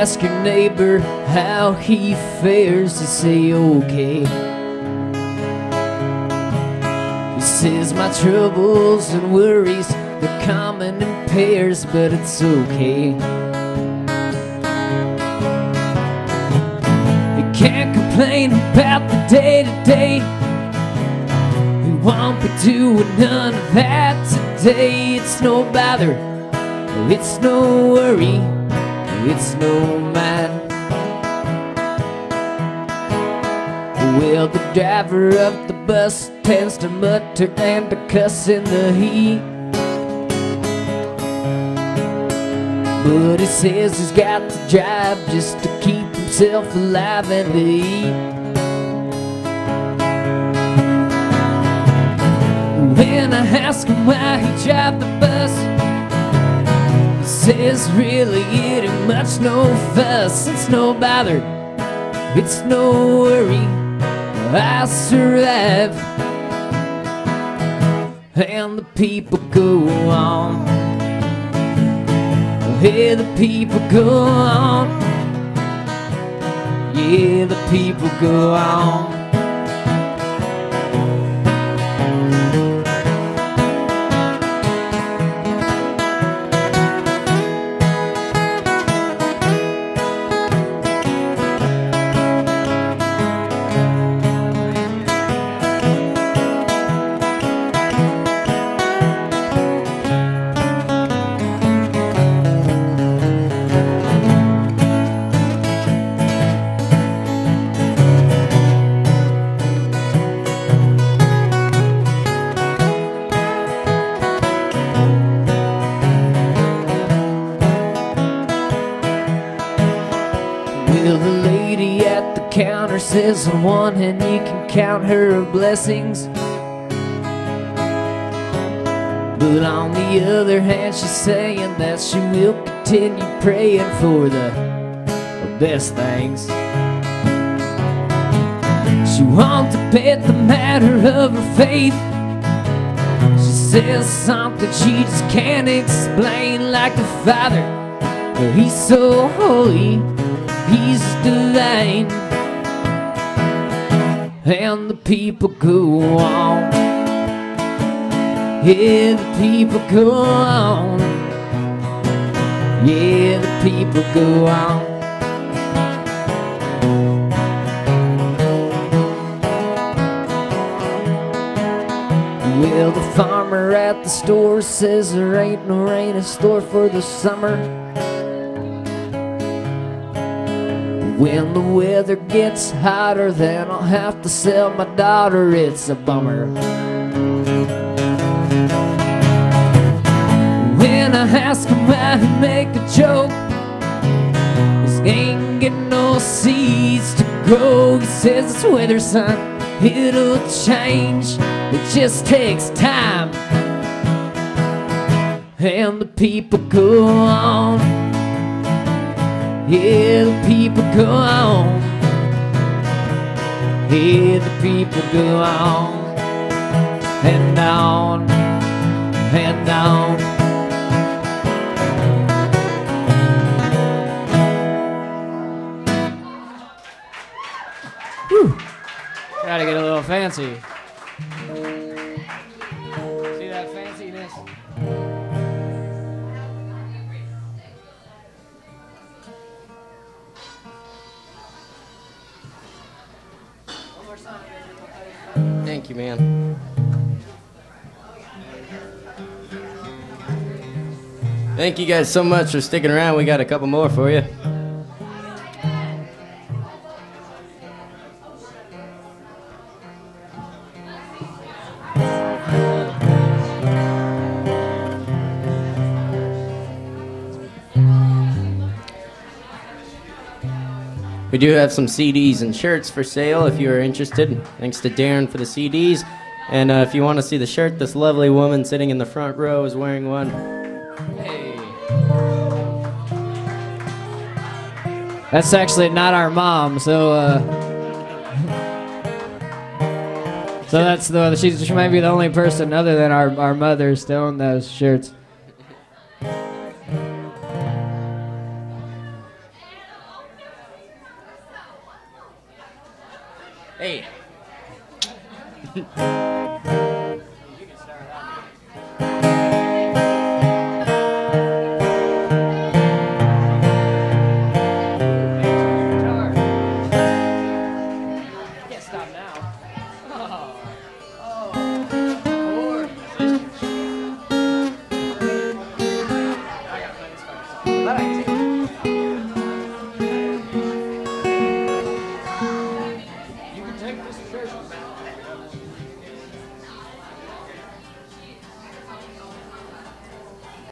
ask your neighbor how he fares, they say okay. He says my troubles and worries, they're common in pairs, but it's okay. He can't complain about the day-to-day. He won't be doing none of that today. It's no bother, it's no worry, it's no mind. Well, the driver of the bus tends to mutter and to cuss in the heat, but he says he's got to drive just to keep himself alive and to eat. When I ask him why he drives the bus, he says really it ain't much no fuss. It's no bother, it's no worry, I survive. And the people go on, yeah, the people go on, yeah, the people go on. Well, the lady at the counter says on one hand you can count her blessings, but on the other hand she's saying that she will continue praying for the best things. She wants to bet the matter of her faith. She says something she just can't explain, like the Father, he's so holy, he's divine. And the people go on, yeah, the people go on, yeah, the people go on. Well, the farmer at the store says there ain't no rain in store for the summer. When the weather gets hotter, then I'll have to sell my daughter, it's a bummer. When I ask him why he make a joke, he ain't getting no seeds to grow. He says it's weather, son, it'll change, it just takes time. And the people go on, yeah, the people go on, yeah, the people go on, and on, and on. Whew. Try to get a little fancy. See that fanciness? Thank you, man. Thank you guys so much for sticking around. We got a couple more for you. We do have some CDs and shirts for sale if you are interested. Thanks to Darren for the CDs. And if you want to see the shirt, this lovely woman sitting in the front row is wearing one. Hey. That's actually not our mom, so she might be the only person other than our mothers to own those shirts. Hey. You can start out.